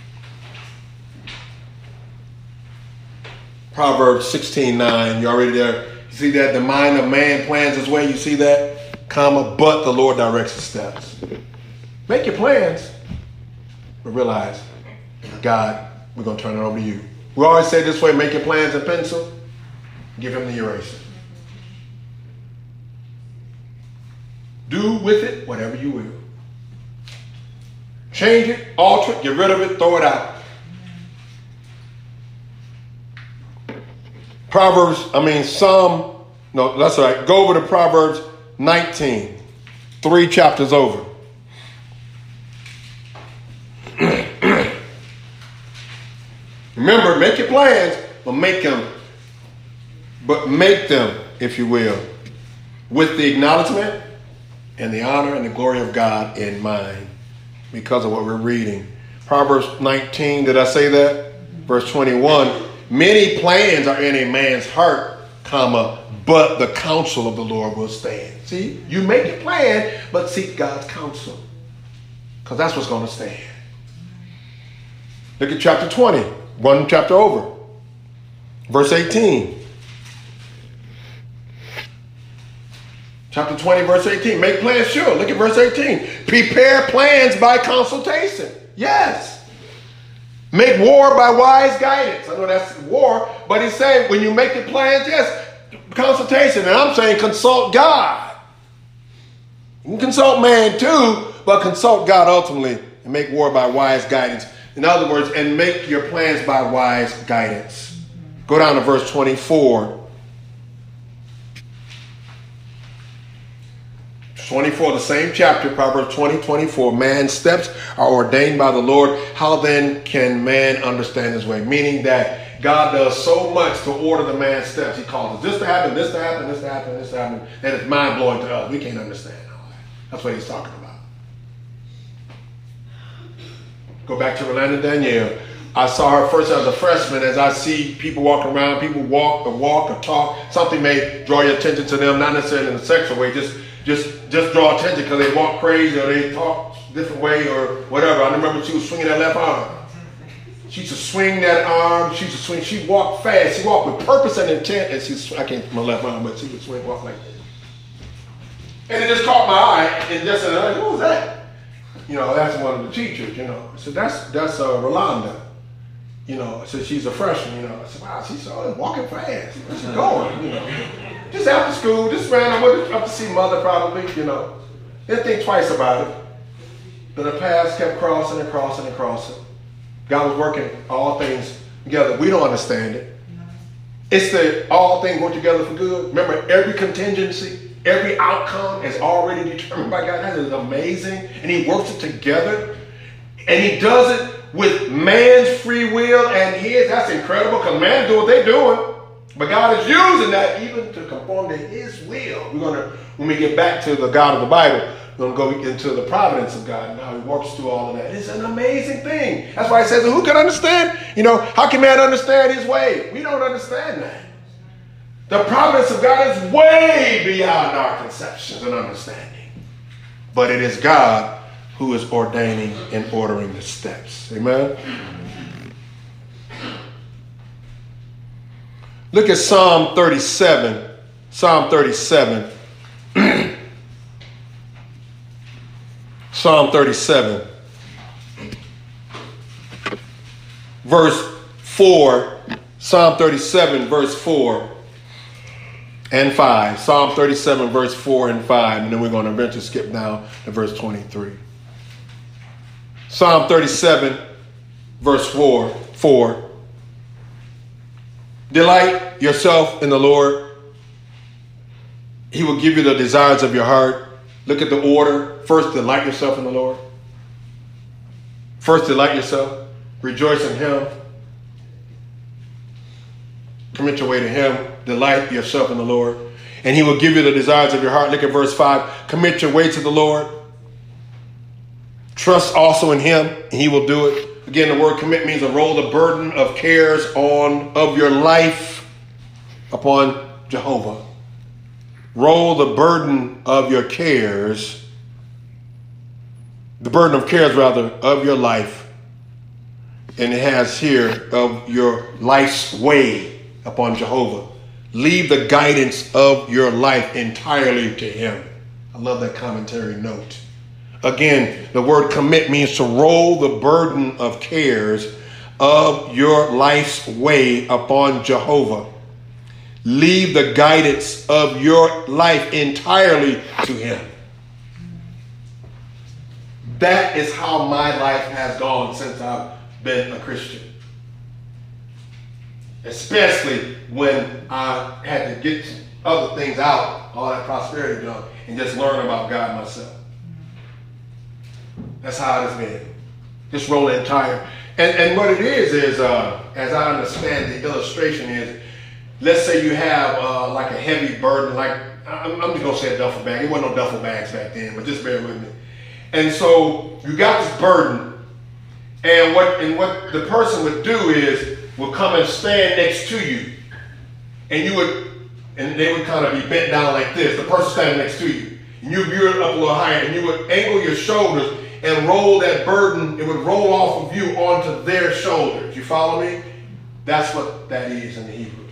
Proverbs 16:9. You already there? You see that? The mind of man plans his way. You see that? Comma, but the Lord directs his steps. Make your plans, but realize, God, we're going to turn it over to you. We always say this way, make your plans in pencil, give him the eraser. Do with it whatever you will. Change it, alter it, get rid of it, throw it out. That's all right. Go over to Proverbs 19, 3 chapters over. Remember, make your plans, but make them, if you will, with the acknowledgement and the honor and the glory of God in mind, because of what we're reading. Proverbs 19, did I say that? Verse 21, many plans are in a man's heart, but the counsel of the Lord will stand. See, you make your plan, but seek God's counsel, because that's what's going to stand. Look at chapter 20, one chapter over, verse 18. Chapter 20, verse 18. Make plans, sure. Look at verse 18. Prepare plans by consultation. Yes. Make war by wise guidance. I know that's war, but he's saying when you make the plans, yes, consultation. And I'm saying consult God. You can consult man too, but consult God ultimately and make war by wise guidance. In other words, and make your plans by wise guidance. Go down to verse 24. 24, the same chapter, Proverbs 20:24. Man's steps are ordained by the Lord. How then can man understand his way? Meaning that God does so much to order the man's steps. He causes this to happen, this to happen, this to happen, this to happen. And it's mind-blowing to us. We can't understand all that. That's what he's talking about. Go back to Rolanda Danielle. I saw her first as a freshman. As I see people walking around, people walk or talk, something may draw your attention to them, not necessarily in a sexual way, just draw attention because they walk crazy or they talk different way or whatever. I remember she was swinging that left arm. She used to swing that arm. She used to swing. She walked fast. She walked with purpose and intent. And I can't my left arm, but she would walk like that. And it just caught my eye. And just like, who was that? You know, that's one of the teachers. You know, so that's Rolanda. You know, I said she's a freshman. You know, I said, wow, she's walking fast. Where's she going? You know. Just after school, just ran up to see mother probably, you know. Didn't think twice about it. But the paths kept crossing and crossing and crossing. God was working all things together. We don't understand it. It's the all things work together for good. Remember, every contingency, every outcome is already determined by God. That is amazing. And he works it together. And he does it with man's free will and his. That's incredible because man do what they're doing. But God is using that even to conform to his will. We're going to, when we get back to the God of the Bible, we're going to go into the providence of God and how he works through all of that. It's an amazing thing. That's why he says, who can understand? How can man understand his way? We don't understand that. The providence of God is way beyond our conceptions and understanding. But it is God who is ordaining and ordering the steps. Amen? Look at Psalm 37. Psalm 37. Psalm 37. Verse 4. Psalm 37, verse 4 and 5. Psalm 37, verse 4 and 5. And then we're going to eventually skip down to verse 23. Psalm 37, verse 4. Delight yourself in the Lord. He will give you the desires of your heart. Look at the order. First, delight yourself in the Lord. First, delight yourself. Rejoice in him. Commit your way to him. Delight yourself in the Lord. And he will give you the desires of your heart. Look at verse 5. Commit your way to the Lord. Trust also in him, and he will do it. Again, the word commit means to roll the burden of cares of your life upon Jehovah. Roll the burden of your cares, of your life. And it has here of your life's way upon Jehovah. Leave the guidance of your life entirely to him. I love that commentary note. Again, the word commit means to roll the burden of cares of your life's way upon Jehovah. Leave the guidance of your life entirely to him. That is how my life has gone since I've been a Christian. Especially when I had to get other things out, all that prosperity junk, and just learn about God myself. That's how it has been. Just roll the entire. And what it is, as I understand the illustration is, let's say you have like a heavy burden, like, I'm just going to say a duffel bag. It wasn't no duffel bags back then, but just bear with me. And so you got this burden, and what the person would do is, would come and stand next to you, and they would kind of be bent down like this, the person standing next to you. And you'd be up a little higher, and you would angle your shoulders and roll that burden. It would roll off of you onto their shoulders. You follow me? That's what that is in the Hebrew.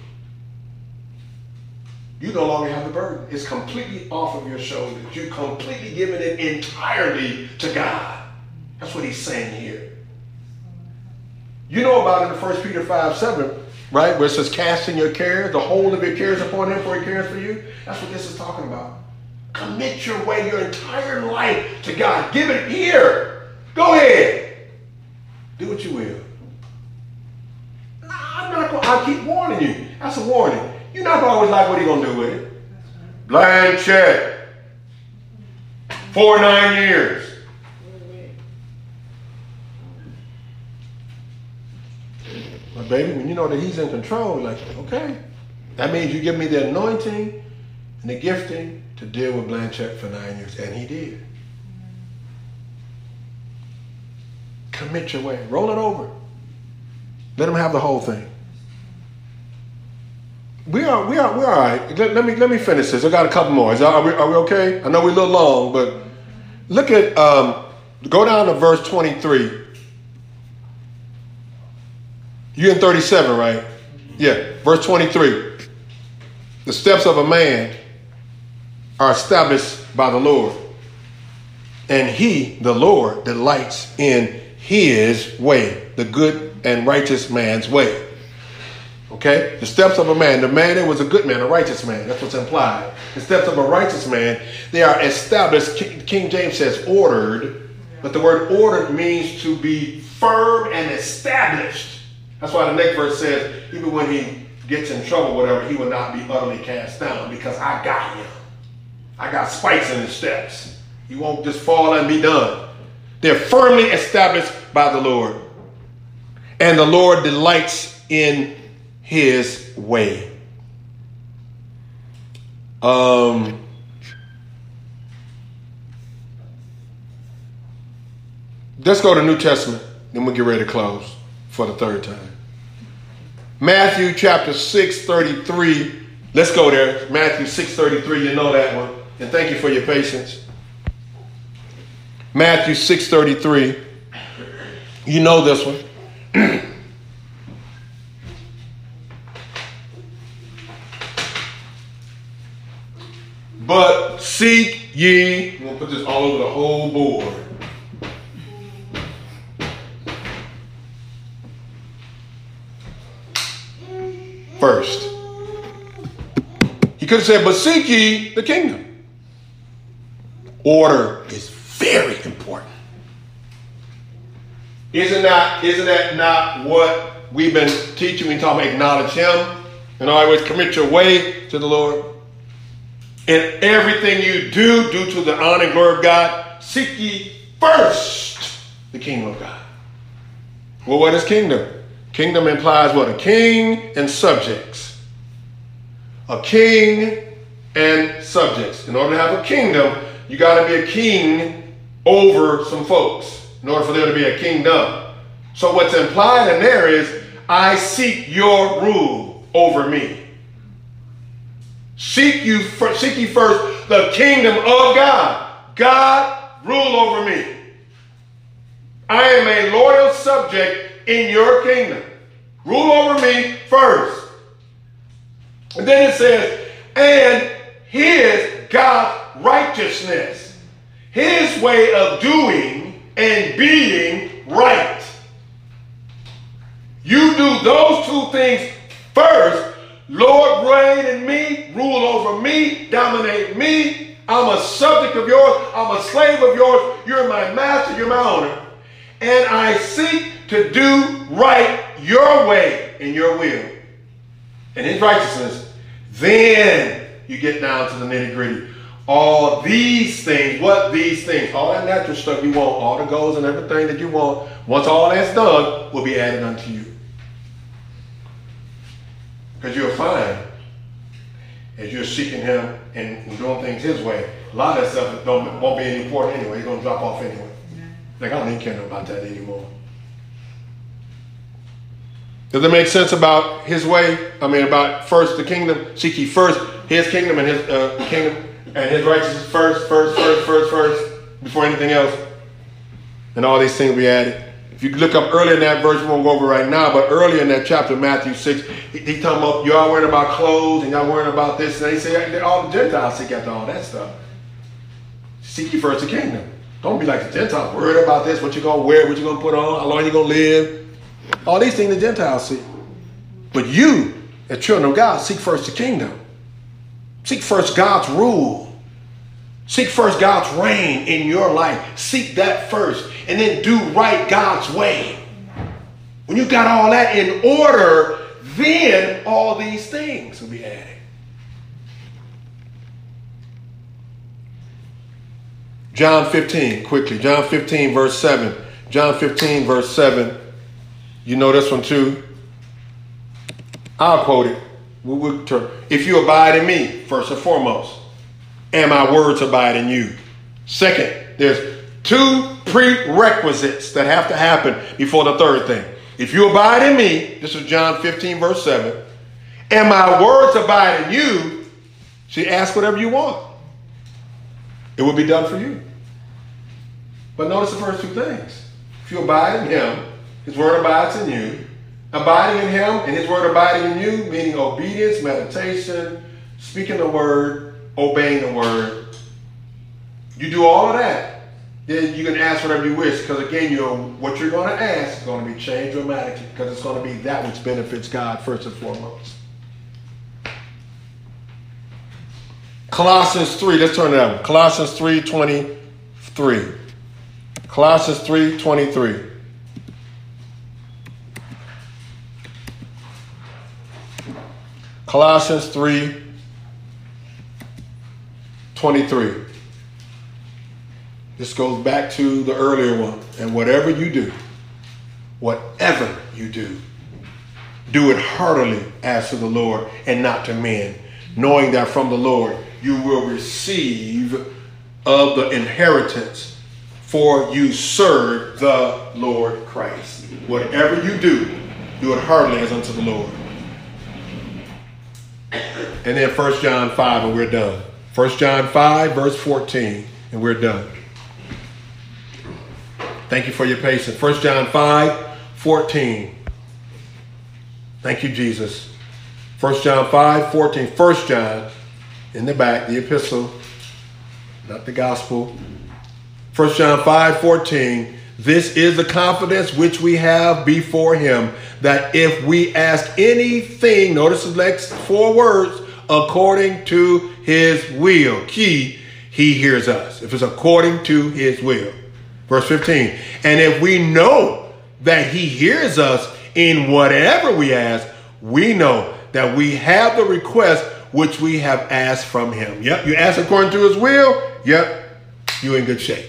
You no longer have the burden. It's completely off of your shoulders. You're completely giving it entirely to God. That's what he's saying here. You know about it in 1 Peter 5:7, right? Where it says, casting your cares, the whole of your cares upon him, for he cares for you. That's what this is talking about. Commit your way, your entire life to God. Give it here. Go ahead. Do what you will. I'm not going. I keep warning you. That's a warning. You're not going to always like what he's going to do with it. Blank check. 9 years. But baby, when you know that he's in control, like, okay, that means you give me the anointing and the gifting to deal with Blanchett for 9 years. And he did. Commit your way. Roll it over. Let him have the whole thing. We're all right. Let me finish this. I got a couple more. Are we okay? I know we're a little long, but look at, go down to verse 23. You're in 37, right? Yeah, verse 23. The steps of a man are established by the Lord, and he, the Lord, delights in his way, the good and righteous man's way. Okay? The steps of a man, the man that was a good man, a righteous man. That's what's implied. The steps of a righteous man, they are established. King James says ordered, but the word ordered means to be firm and established. That's why the next verse says, even when he gets in trouble, whatever, he will not be utterly cast down because I got him. I got spikes in his steps. He won't just fall and be done. They're firmly established by the Lord. And the Lord delights in his way. Let's go to New Testament. Then we'll get ready to close for the third time. Matthew chapter 6:33. Let's go there. Matthew 6:33. You know that one. And thank you for your patience. Matthew 6:33. You know this one. But seek ye. I'm going to put this all over the whole board. First. He could have said, but seek ye the kingdom. Order is very important. Isn't that not what we've been teaching? We talk about acknowledge him and always commit your way to the Lord. In everything you do to the honor and glory of God, seek ye first the kingdom of God. Well, what is kingdom? Kingdom implies what? A king and subjects. A king and subjects. In order to have a kingdom, you got to be a king over some folks in order for there to be a kingdom. So what's implied in there is, I seek your rule over me. Seek ye first the kingdom of God. God, rule over me. I am a loyal subject in your kingdom. Rule over me first. And then it says, and his, God's righteousness. His way of doing and being right. You do those two things first. Lord, reign in me, rule over me, dominate me. I'm a subject of yours. I'm a slave of yours. You're my master. You're my owner. And I seek to do right your way and your will and his righteousness. Then you get down to the nitty gritty. All these things, what these things? All that natural stuff you want, all the goals and everything that you want, once all that's done, will be added unto you. Because you'll find, as you're seeking him and doing things his way, a lot of that stuff won't be any important anyway. It's going to drop off anyway. Like, I don't even care about that anymore. Does it make sense about his way? I mean, about first the kingdom. Seek ye first his kingdom and his kingdom and his righteousness first, before anything else. And all these things will be added. If you look up earlier in that verse, we won't go over right now, but earlier in that chapter, Matthew 6, he talking about y'all worrying about clothes and y'all worrying about this. And they say all the Gentiles seek after all that stuff. Seek ye first the kingdom. Don't be like the Gentiles, worried about this, what you're going to wear, what you're going to put on, how long you're going to live. All these things the Gentiles seek. But you, as children of God, seek first the kingdom. Seek first God's rule. Seek first God's reign in your life. Seek that first. And then do right God's way. When you got all that in order, then all these things will be added. John 15, quickly. John 15, verse 7. John 15, verse 7. You know this one too. I'll quote it. If you abide in me, first and foremost, and my words abide in you. Second, there's two prerequisites that have to happen before the third thing. If you abide in me, this is John 15, verse 7, and my words abide in you, see, ask whatever you want. It will be done for you. But notice the first two things. If you abide in him, his word abides in you. Abiding in him and his word abiding in you, meaning obedience, meditation, speaking the word, obeying the word. You do all of that, then you can ask whatever you wish, because again, what you're going to ask is going to be changed dramatically, because it's going to be that which benefits God first and foremost. Colossians 3, let's turn to that one. Colossians 3:23. Colossians 3:23. Colossians 3:23. This goes back to the earlier one. And whatever you do, do it heartily as to the Lord and not to men, knowing that from the Lord you will receive of the inheritance, for you serve the Lord Christ. Whatever you do it heartily as unto the Lord. And then 1 John 5, and we're done. 1 John 5, verse 14, and we're done. Thank you for your patience. 1 John 5:14. Thank you, Jesus. 1 John 5:14. 1 John, in the back, the epistle, not the gospel. 1 John 5:14. This is the confidence which we have before him, that if we ask anything, notice the next 4 words, according to his will. Key, he hears us. If it's according to his will. Verse 15. And if we know that he hears us in whatever we ask, we know that we have the request which we have asked from him. Yep, you ask according to his will. Yep, you're in good shape.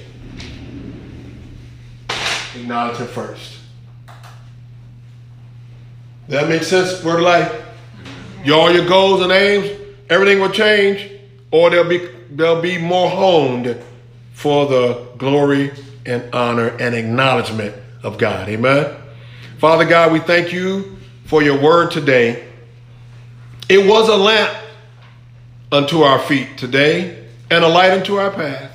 Acknowledge him first. Does that make sense? Word of life? All your goals and aims, everything will change, or they'll be more honed for the glory and honor and acknowledgement of God. Amen. Father God, we thank you for your word today. It was a lamp unto our feet today and a light unto our path.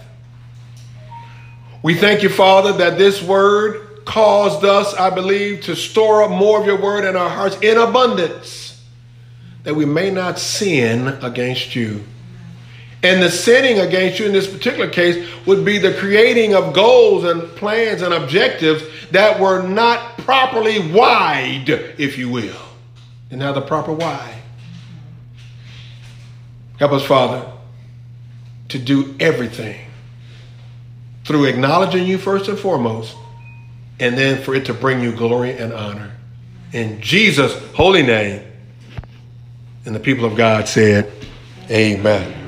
We thank you, Father, that this word caused us, I believe, to store up more of your word in our hearts in abundance, that we may not sin against you. And the sinning against you in this particular case would be the creating of goals and plans and objectives that were not properly wide, if you will. And now the proper why. Help us, Father, to do everything through acknowledging you first and foremost, and then for it to bring you glory and honor. In Jesus' holy name. And the people of God said, amen.